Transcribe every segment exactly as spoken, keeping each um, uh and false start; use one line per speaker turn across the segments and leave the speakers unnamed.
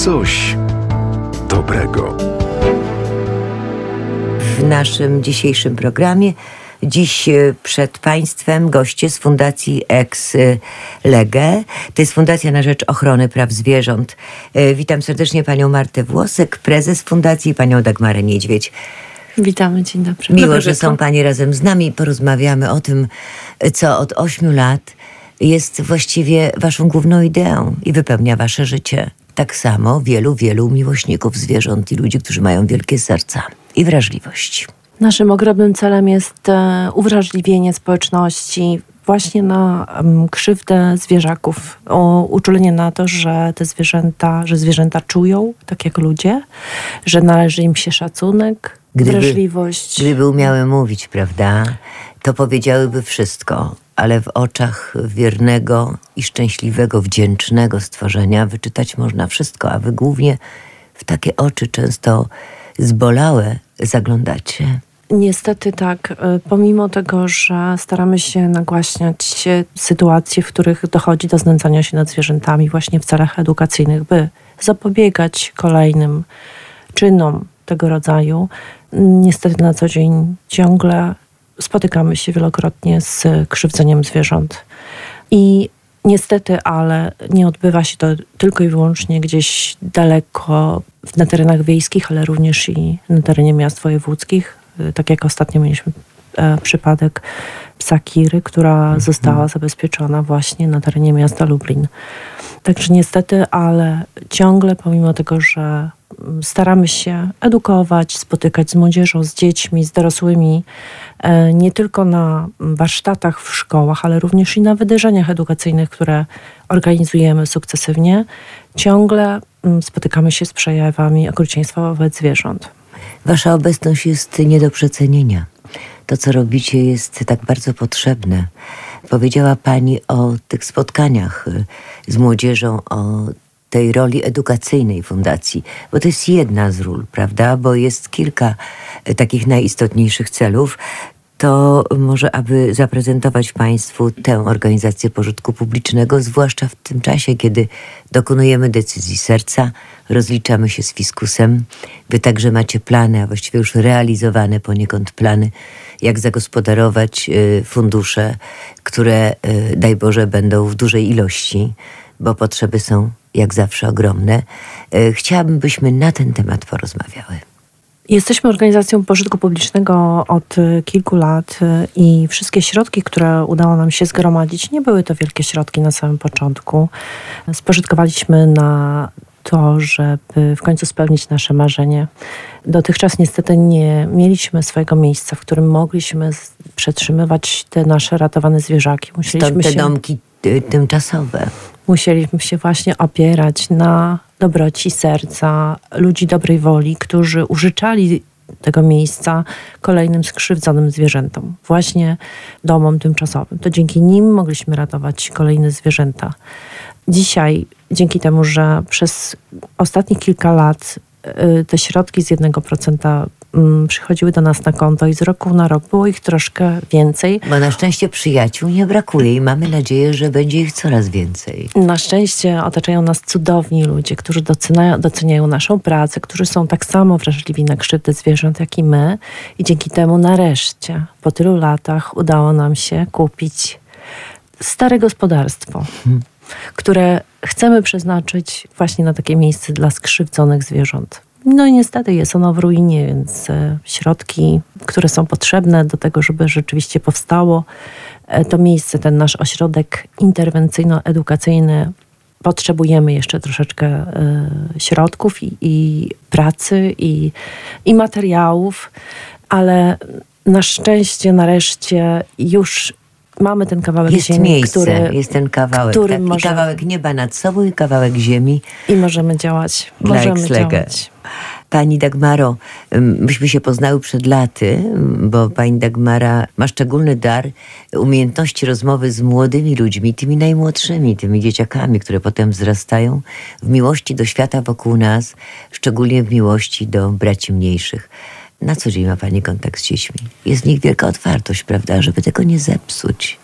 Coś dobrego.
W naszym dzisiejszym programie dziś przed Państwem goście z Fundacji Ex Lege. To jest Fundacja na rzecz ochrony praw zwierząt. Witam serdecznie panią Martę Włosek, prezes Fundacji, i panią Dagmarę Niedźwiedź.
Witamy, dzień dobry.
Miło, że są panie razem z nami. Porozmawiamy o tym, co od ośmiu lat jest właściwie waszą główną ideą i wypełnia wasze życie. Tak samo wielu, wielu miłośników zwierząt i ludzi, którzy mają wielkie serca i wrażliwość.
Naszym ogromnym celem jest e, uwrażliwienie społeczności właśnie na um, krzywdę zwierzaków. O uczulenie na to, że te zwierzęta, że zwierzęta czują, tak jak ludzie, że należy im się szacunek,
Gdyby,
wrażliwość.
Gdyby umiały mówić, prawda, to powiedziałyby wszystko, ale w oczach wiernego i szczęśliwego, wdzięcznego stworzenia wyczytać można wszystko, a wy głównie w takie oczy często zbolałe zaglądacie.
Niestety tak. Pomimo tego, że staramy się nagłaśniać sytuacje, w których dochodzi do znęcania się nad zwierzętami właśnie w celach edukacyjnych, by zapobiegać kolejnym czynom tego rodzaju, niestety na co dzień ciągle spotykamy się wielokrotnie z krzywdzeniem zwierząt. I niestety, ale nie odbywa się to tylko i wyłącznie gdzieś daleko na terenach wiejskich, ale również i na terenie miast wojewódzkich. Tak jak ostatnio mieliśmy e, przypadek psa Kiry, która mhm. została zabezpieczona właśnie na terenie miasta Lublin. Także niestety, ale ciągle pomimo tego, że staramy się edukować, spotykać z młodzieżą, z dziećmi, z dorosłymi, e, nie tylko na warsztatach w szkołach, ale również i na wydarzeniach edukacyjnych, które organizujemy sukcesywnie, ciągle m, spotykamy się z przejawami okrucieństwa wobec zwierząt.
Wasza obecność jest nie do przecenienia. To, co robicie, jest tak bardzo potrzebne. Powiedziała pani o tych spotkaniach z młodzieżą, o tej roli edukacyjnej fundacji, bo to jest jedna z ról, prawda? Bo jest kilka takich najistotniejszych celów. To może, aby zaprezentować państwu tę organizację pożytku publicznego, zwłaszcza w tym czasie, kiedy dokonujemy decyzji serca, rozliczamy się z fiskusem. Wy także macie plany, a właściwie już realizowane poniekąd plany, jak zagospodarować y, fundusze, które, y, daj Boże, będą w dużej ilości, bo potrzeby są jak zawsze ogromne. Y, chciałabym, byśmy na ten temat porozmawiały.
Jesteśmy organizacją pożytku publicznego od kilku lat i wszystkie środki, które udało nam się zgromadzić, nie były to wielkie środki na samym początku. Spożytkowaliśmy na to, żeby w końcu spełnić nasze marzenie. Dotychczas niestety nie mieliśmy swojego miejsca, w którym mogliśmy przetrzymywać te nasze ratowane zwierzaki.
Musieliśmy Stąd te się... domki y, tymczasowe.
Musieliśmy się właśnie opierać na dobroci serca ludzi dobrej woli, którzy użyczali tego miejsca kolejnym skrzywdzonym zwierzętom, właśnie domom tymczasowym. To dzięki nim mogliśmy ratować kolejne zwierzęta. Dzisiaj, dzięki temu, że przez ostatnich kilka lat y, te środki z jednego procenta y, przychodziły do nas na konto i z roku na rok było ich troszkę więcej.
Bo na szczęście przyjaciół nie brakuje i mamy nadzieję, że będzie ich coraz więcej.
Na szczęście otaczają nas cudowni ludzie, którzy doceniają, doceniają naszą pracę, którzy są tak samo wrażliwi na krzywdę zwierząt jak i my. I dzięki temu nareszcie, po tylu latach udało nam się kupić stare gospodarstwo. Hmm. które chcemy przeznaczyć właśnie na takie miejsce dla skrzywdzonych zwierząt. No i niestety jest ono w ruinie, więc środki, które są potrzebne do tego, żeby rzeczywiście powstało to miejsce, ten nasz ośrodek interwencyjno-edukacyjny, potrzebujemy jeszcze troszeczkę y, środków i, i pracy i, i materiałów, ale na szczęście nareszcie już mamy ten kawałek
jest
ziemi,
miejsce,
który,
jest ten kawałek, tak,
może...
i kawałek nieba nad sobą i kawałek ziemi.
I możemy działać. Możemy działać.
Pani Dagmaro, myśmy się poznały przed laty, bo pani Dagmara ma szczególny dar umiejętności rozmowy z młodymi ludźmi, tymi najmłodszymi, tymi dzieciakami, które potem wzrastają w miłości do świata wokół nas, szczególnie w miłości do braci mniejszych. Na co dzień ma pani kontakt z dziećmi? Jest w nich wielka otwartość, prawda, żeby tego nie zepsuć.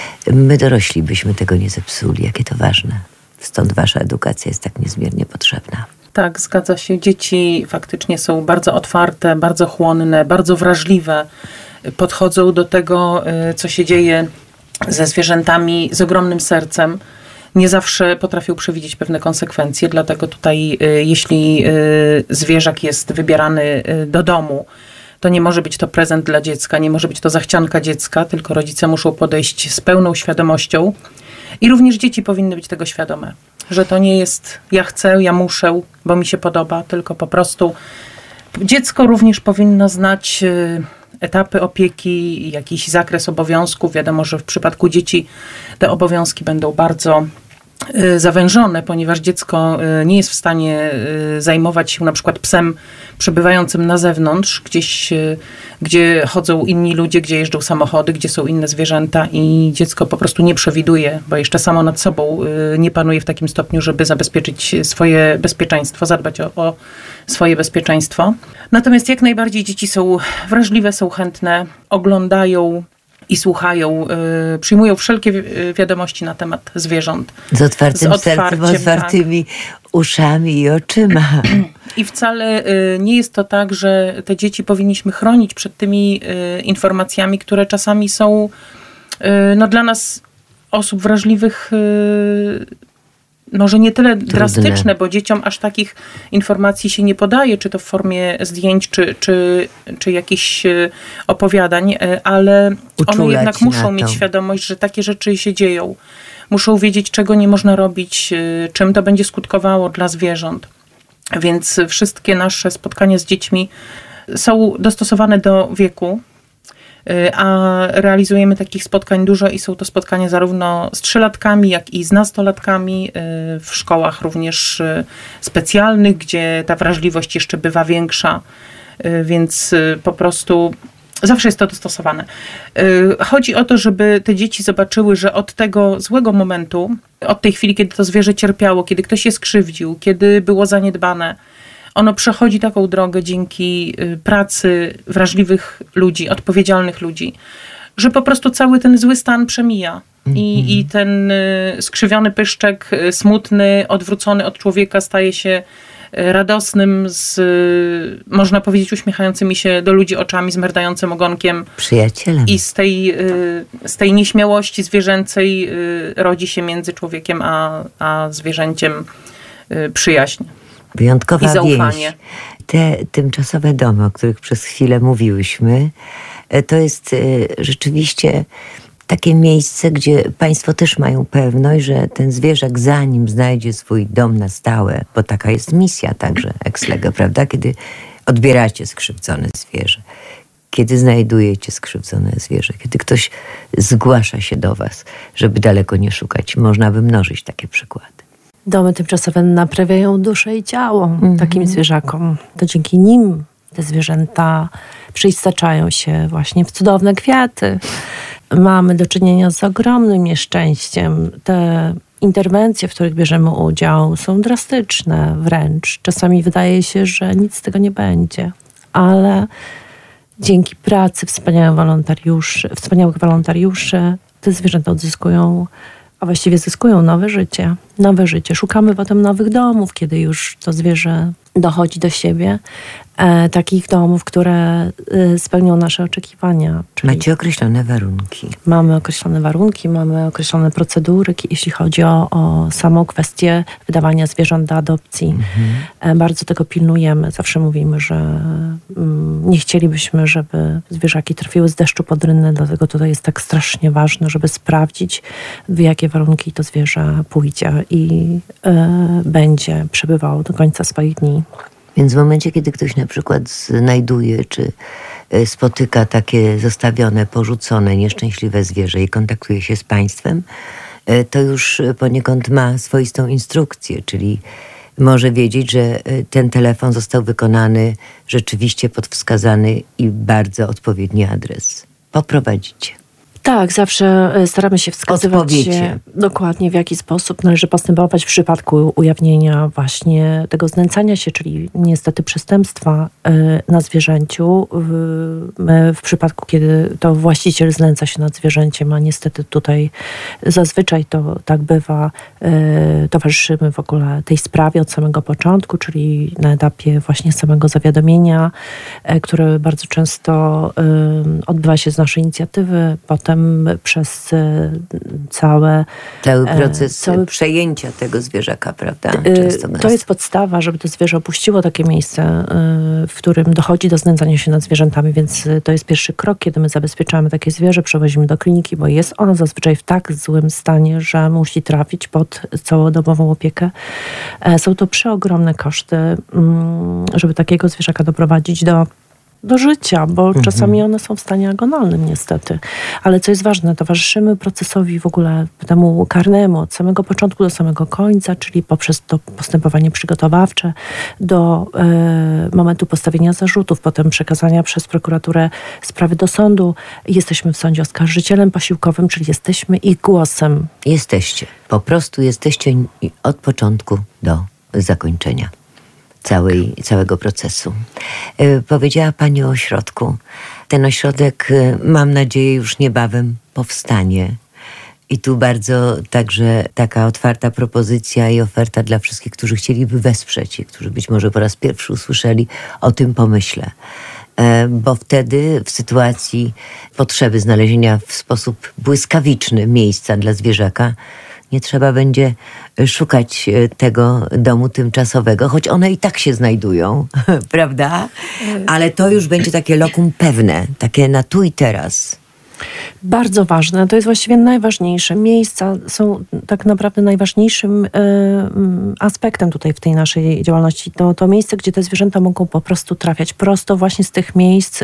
My dorośli byśmy tego nie zepsuli, jakie to ważne. Stąd wasza edukacja jest tak niezmiernie potrzebna.
Tak, zgadza się. Dzieci faktycznie są bardzo otwarte, bardzo chłonne, bardzo wrażliwe. Podchodzą do tego, co się dzieje ze zwierzętami z ogromnym sercem. Nie zawsze potrafią przewidzieć pewne konsekwencje, dlatego tutaj jeśli zwierzak jest wybierany do domu, to nie może być to prezent dla dziecka, nie może być to zachcianka dziecka, tylko rodzice muszą podejść z pełną świadomością i również dzieci powinny być tego świadome, że to nie jest ja chcę, ja muszę, bo mi się podoba, tylko po prostu dziecko również powinno znać etapy opieki, jakiś zakres obowiązków. Wiadomo, że w przypadku dzieci te obowiązki będą bardzo zawężone, ponieważ dziecko nie jest w stanie zajmować się na przykład psem przebywającym na zewnątrz, gdzieś, gdzie chodzą inni ludzie, gdzie jeżdżą samochody, gdzie są inne zwierzęta i dziecko po prostu nie przewiduje, bo jeszcze samo nad sobą nie panuje w takim stopniu, żeby zabezpieczyć swoje bezpieczeństwo, zadbać o, o swoje bezpieczeństwo. Natomiast jak najbardziej dzieci są wrażliwe, są chętne, oglądają i słuchają, y, przyjmują wszelkie wi- wiadomości na temat zwierząt.
Z otwartym z sercem, otwartymi tak. uszami i oczyma.
I wcale y, nie jest to tak, że te dzieci powinniśmy chronić przed tymi y, informacjami, które czasami są y, no, dla nas, osób wrażliwych, y, może nie tyle Trudne. drastyczne, bo dzieciom aż takich informacji się nie podaje, czy to w formie zdjęć, czy, czy, czy jakichś opowiadań, ale Uczulać one jednak muszą mieć świadomość, że takie rzeczy się dzieją. Muszą wiedzieć, czego nie można robić, czym to będzie skutkowało dla zwierząt. Więc wszystkie nasze spotkania z dziećmi są dostosowane do wieku, a realizujemy takich spotkań dużo i są to spotkania zarówno z trzylatkami, jak i z nastolatkami, w szkołach również specjalnych, gdzie ta wrażliwość jeszcze bywa większa, więc po prostu zawsze jest to dostosowane. Chodzi o to, żeby te dzieci zobaczyły, że od tego złego momentu, od tej chwili, kiedy to zwierzę cierpiało, kiedy ktoś je skrzywdził, kiedy było zaniedbane, ono przechodzi taką drogę dzięki pracy wrażliwych ludzi, odpowiedzialnych ludzi, że po prostu cały ten zły stan przemija. I, mm-hmm. i ten skrzywiony pyszczek, smutny, odwrócony od człowieka staje się radosnym, z, można powiedzieć, uśmiechającymi się do ludzi oczami, z merdającym ogonkiem.
Przyjacielem.
I z tej, z tej nieśmiałości zwierzęcej rodzi się między człowiekiem a, a zwierzęciem przyjaźń.
Wyjątkowa więź. Te tymczasowe domy, o których przez chwilę mówiłyśmy, to jest rzeczywiście takie miejsce, gdzie państwo też mają pewność, że ten zwierzak, zanim znajdzie swój dom na stałe, bo taka jest misja także ex lege, prawda? Kiedy odbieracie skrzywdzone zwierzę, kiedy znajdujecie skrzywdzone zwierzę, kiedy ktoś zgłasza się do was, żeby daleko nie szukać. Można by mnożyć takie przykłady.
Domy tymczasowe naprawiają duszę i ciało mm-hmm. takim zwierzakom. To dzięki nim te zwierzęta przyistaczają się właśnie w cudowne kwiaty. Mamy do czynienia z ogromnym nieszczęściem. Te interwencje, w których bierzemy udział, są drastyczne wręcz. Czasami wydaje się, że nic z tego nie będzie. Ale dzięki pracy wspaniałych wolontariuszy, wspaniałych wolontariuszy te zwierzęta odzyskują, a właściwie zyskują nowe życie. Nowe życie. Szukamy potem nowych domów, kiedy już to zwierzę dochodzi do siebie. E, takich domów, które e, spełnią nasze oczekiwania.
Czyli macie określone warunki.
Mamy określone warunki, mamy określone procedury, jeśli chodzi o, o samą kwestię wydawania zwierząt do adopcji. Mhm. E, bardzo tego pilnujemy. Zawsze mówimy, że mm, nie chcielibyśmy, żeby zwierzaki trafiły z deszczu pod rynnę, dlatego tutaj jest tak strasznie ważne, żeby sprawdzić, w jakie warunki to zwierzę pójdzie i e, będzie przebywało do końca swoich dni.
Więc w momencie, kiedy ktoś na przykład znajduje, czy spotyka takie zostawione, porzucone, nieszczęśliwe zwierzę i kontaktuje się z państwem, to już poniekąd ma swoistą instrukcję, czyli może wiedzieć, że ten telefon został wykonany rzeczywiście pod wskazany i bardzo odpowiedni adres. Poprowadzicie.
Tak, zawsze staramy się wskazywać
Odpowiecie.
dokładnie, w jaki sposób należy postępować w przypadku ujawnienia właśnie tego znęcania się, czyli niestety przestępstwa na zwierzęciu. My w przypadku, kiedy to właściciel znęca się nad zwierzęciem, a niestety tutaj zazwyczaj to tak bywa, towarzyszymy w ogóle tej sprawie od samego początku, czyli na etapie właśnie samego zawiadomienia, które bardzo często odbywa się z naszej inicjatywy, potem przez całe...
Cały proces
cały...
przejęcia tego zwierzaka, prawda? Często
to jest podstawa, żeby to zwierzę opuściło takie miejsce, w którym dochodzi do znęcania się nad zwierzętami, więc to jest pierwszy krok, kiedy my zabezpieczamy takie zwierzę, przewozimy do kliniki, bo jest ono zazwyczaj w tak złym stanie, że musi trafić pod całodobową opiekę. Są to przeogromne koszty, żeby takiego zwierzaka doprowadzić do do życia, bo mhm. czasami one są w stanie agonalnym niestety. Ale co jest ważne, towarzyszymy procesowi w ogóle temu karnemu od samego początku do samego końca, czyli poprzez to postępowanie przygotowawcze do e, momentu postawienia zarzutów, potem przekazania przez prokuraturę sprawy do sądu. Jesteśmy w sądzie oskarżycielem posiłkowym, czyli jesteśmy ich głosem.
Jesteście. Po prostu jesteście od początku do zakończenia całej, całego procesu. Yy, powiedziała Pani o ośrodku. Ten ośrodek, yy, mam nadzieję, już niebawem powstanie. I tu bardzo także taka otwarta propozycja i oferta dla wszystkich, którzy chcieliby wesprzeć i którzy być może po raz pierwszy usłyszeli o tym pomyśle. Yy, bo wtedy w sytuacji potrzeby znalezienia w sposób błyskawiczny miejsca dla zwierzaka nie trzeba będzie szukać tego domu tymczasowego, choć one i tak się znajdują, prawda? Ale to już będzie takie lokum pewne, takie na tu i teraz.
Bardzo ważne. To jest właściwie najważniejsze. Miejsca są tak naprawdę najważniejszym y, aspektem tutaj w tej naszej działalności. To, to miejsce, gdzie te zwierzęta mogą po prostu trafiać prosto właśnie z tych miejsc, y,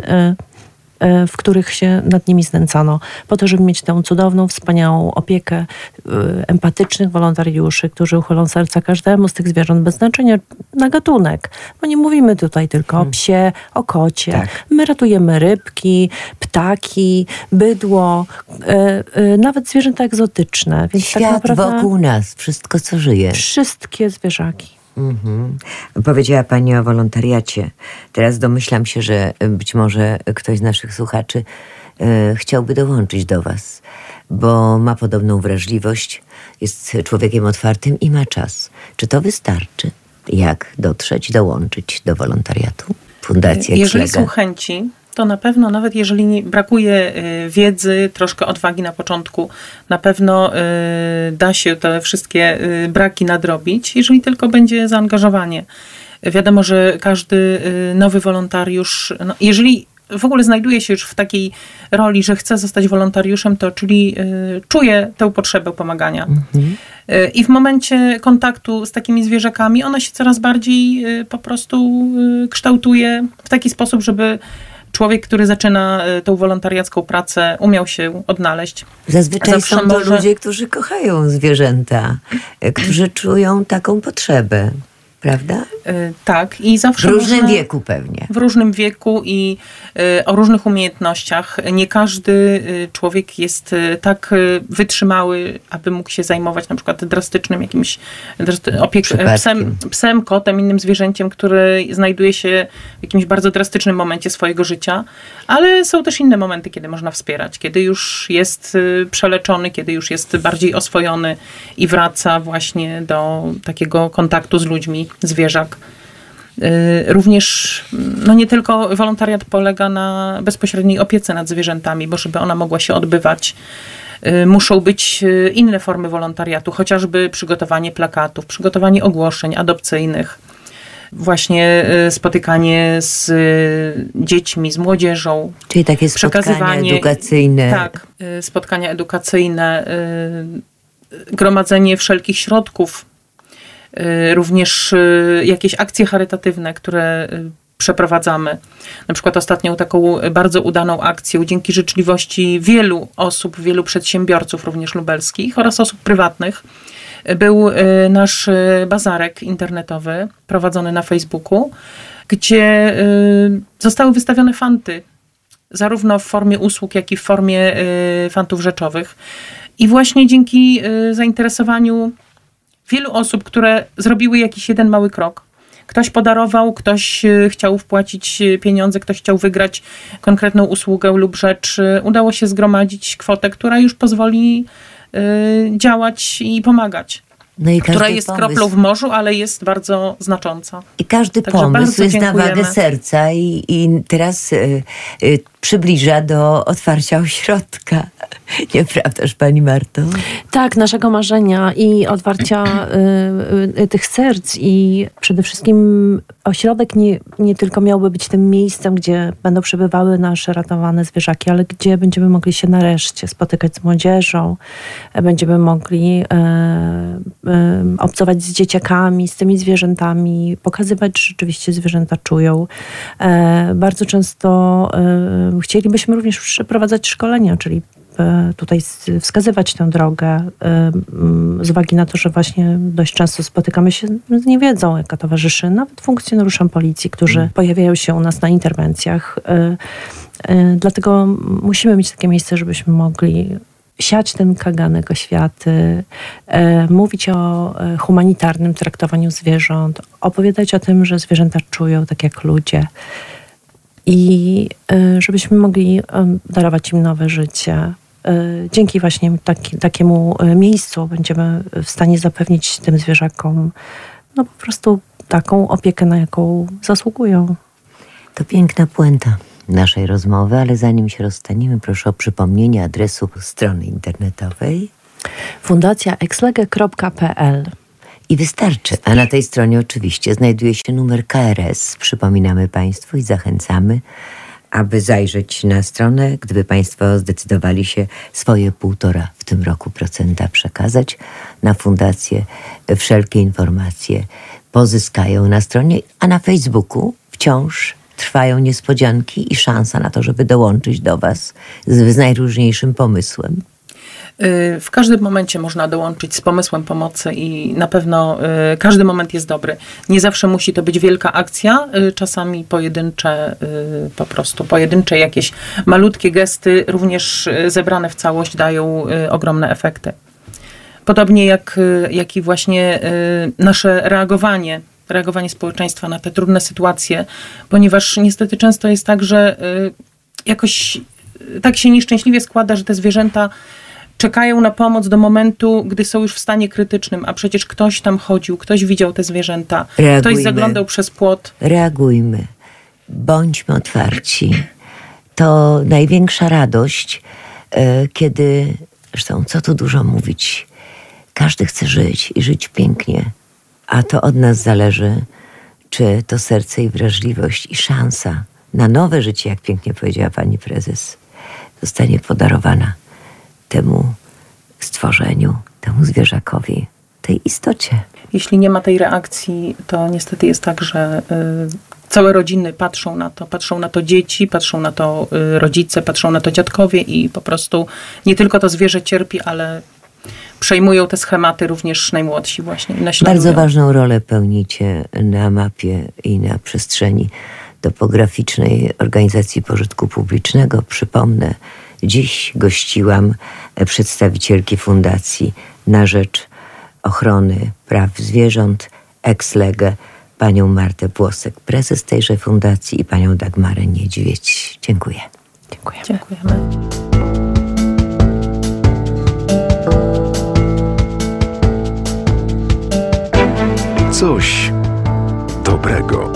w których się nad nimi znęcano, po to, żeby mieć tę cudowną, wspaniałą opiekę y, empatycznych wolontariuszy, którzy uchylą serca każdemu z tych zwierząt bez znaczenia na gatunek. Bo nie mówimy tutaj tylko hmm. o psie, o kocie. Tak. My ratujemy rybki, ptaki, bydło, y, y, nawet zwierzęta egzotyczne. Więc
świat
tak naprawdę
wokół nas, wszystko co żyje.
Wszystkie zwierzaki.
Mhm. Powiedziała Pani o wolontariacie. Teraz domyślam się, że być może ktoś z naszych słuchaczy e, chciałby dołączyć do Was, bo ma podobną wrażliwość, jest człowiekiem otwartym i ma czas. Czy to wystarczy? Jak dotrzeć, dołączyć do wolontariatu? Fundacja
Jeżeli
Klega.
są chęci, to na pewno, nawet jeżeli nie, brakuje y, wiedzy, troszkę odwagi na początku, na pewno y, da się te wszystkie y, braki nadrobić, jeżeli tylko będzie zaangażowanie. Wiadomo, że każdy y, nowy wolontariusz, no, jeżeli w ogóle znajduje się już w takiej roli, że chce zostać wolontariuszem, to czyli y, czuje tę potrzebę pomagania. Mhm. Y, I w momencie kontaktu z takimi zwierzakami ona się coraz bardziej y, po prostu y, kształtuje w taki sposób, żeby człowiek, który zaczyna tą wolontariacką pracę, umiał się odnaleźć.
Zazwyczaj
Zawsze
są to
może...
ludzie, którzy kochają zwierzęta, którzy czują taką potrzebę, prawda?
Yy, tak. I zawsze
w różnym
można,
wieku pewnie.
W różnym wieku i y, o różnych umiejętnościach. Nie każdy y, człowiek jest y, tak y, wytrzymały, aby mógł się zajmować na przykład drastycznym jakimś drasty, opiek- psem, psem, kotem, innym zwierzęciem, który znajduje się w jakimś bardzo drastycznym momencie swojego życia. Ale są też inne momenty, kiedy można wspierać. Kiedy już jest y, przeleczony, kiedy już jest bardziej oswojony i wraca właśnie do takiego kontaktu z ludźmi, zwierzak. Również no nie tylko wolontariat polega na bezpośredniej opiece nad zwierzętami, bo żeby ona mogła się odbywać, muszą być inne formy wolontariatu, chociażby przygotowanie plakatów, przygotowanie ogłoszeń adopcyjnych, właśnie spotykanie z dziećmi, z młodzieżą.
Czyli takie spotkania edukacyjne.
Tak, spotkania edukacyjne, gromadzenie wszelkich środków, również jakieś akcje charytatywne, które przeprowadzamy. Na przykład ostatnią taką bardzo udaną akcją dzięki życzliwości wielu osób, wielu przedsiębiorców również lubelskich oraz osób prywatnych był nasz bazarek internetowy prowadzony na Facebooku, gdzie zostały wystawione fanty zarówno w formie usług, jak i w formie y, fantów rzeczowych. I właśnie dzięki y, zainteresowaniu wielu osób, które zrobiły jakiś jeden mały krok, ktoś podarował, ktoś y, chciał wpłacić pieniądze, ktoś chciał wygrać konkretną usługę lub rzecz, y, udało się zgromadzić kwotę, która już pozwoli y, działać i pomagać.
No i
która
każdy
jest
pomysł,
kroplą w morzu, ale jest bardzo znacząca.
I każdy
Także
pomysł
bardzo
jest na
dziękujemy.
wagę serca i, i teraz y, y, przybliża do otwarcia ośrodka. Nieprawdaż, pani Marto?
Tak, naszego marzenia i otwarcia y, y, tych serc i przede wszystkim ośrodek nie, nie tylko miałby być tym miejscem, gdzie będą przebywały nasze ratowane zwierzaki, ale gdzie będziemy mogli się nareszcie spotykać z młodzieżą, będziemy mogli y, y, obcować z dzieciakami, z tymi zwierzętami, pokazywać, że rzeczywiście zwierzęta czują. Y, bardzo często y, chcielibyśmy również przeprowadzać szkolenia, czyli tutaj wskazywać tę drogę z uwagi na to, że właśnie dość często spotykamy się z niewiedzą, jaka towarzyszy nawet funkcjonariuszom policji, którzy mm. pojawiają się u nas na interwencjach. Dlatego musimy mieć takie miejsce, żebyśmy mogli siać ten kaganek oświaty, mówić o humanitarnym traktowaniu zwierząt, opowiadać o tym, że zwierzęta czują tak jak ludzie. I żebyśmy mogli darować im nowe życie. Dzięki właśnie taki, takiemu miejscu będziemy w stanie zapewnić tym zwierzakom no po prostu taką opiekę, na jaką zasługują.
To piękna puenta naszej rozmowy, ale zanim się rozstaniemy, proszę o przypomnienie adresu strony internetowej.
fundacja exlege kropka p l.
I wystarczy. A na tej stronie oczywiście znajduje się numer K R S. Przypominamy Państwu i zachęcamy, aby zajrzeć na stronę, gdyby Państwo zdecydowali się swoje półtora w tym roku procenta przekazać na fundację. Wszelkie informacje pozyskają na stronie, a na Facebooku wciąż trwają niespodzianki i szansa na to, żeby dołączyć do Was z, z najróżniejszym pomysłem.
W każdym momencie można dołączyć z pomysłem pomocy i na pewno y, każdy moment jest dobry. Nie zawsze musi to być wielka akcja, y, czasami pojedyncze, y, po prostu pojedyncze jakieś malutkie gesty, również y, zebrane w całość dają y, ogromne efekty. Podobnie jak, y, jak i właśnie y, nasze reagowanie, reagowanie społeczeństwa na te trudne sytuacje, ponieważ niestety często jest tak, że y, jakoś y, tak się nieszczęśliwie składa, że te zwierzęta czekają na pomoc do momentu, gdy są już w stanie krytycznym, a przecież ktoś tam chodził, ktoś widział te zwierzęta,
Reagujmy.
Ktoś zaglądał przez płot.
Reagujmy. Bądźmy otwarci. To największa radość, kiedy, zresztą co tu dużo mówić, każdy chce żyć i żyć pięknie, a to od nas zależy, czy to serce i wrażliwość i szansa na nowe życie, jak pięknie powiedziała pani prezes, zostanie podarowana temu stworzeniu, temu zwierzakowi, tej istocie.
Jeśli nie ma tej reakcji, to niestety jest tak, że y, całe rodziny patrzą na to, patrzą na to dzieci, patrzą na to y, rodzice, patrzą na to dziadkowie i po prostu nie tylko to zwierzę cierpi, ale przejmują te schematy również najmłodsi właśnie i naśladują.
Bardzo ważną rolę pełnicie na mapie i na przestrzeni topograficznej Organizacji Pożytku Publicznego. Przypomnę, dziś gościłam przedstawicielki Fundacji na rzecz ochrony praw zwierząt ex lege, panią Martę Płosek, prezes tejże fundacji, i panią Dagmarę Niedźwiedź. Dziękuję.
Dziękujemy.
Dziękujemy.
Coś dobrego.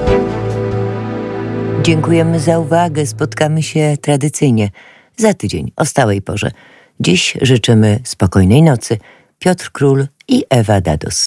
Dziękujemy za uwagę. Spotkamy się tradycyjnie za tydzień o stałej porze. Dziś życzymy spokojnej nocy. Piotr Król i Ewa Dados.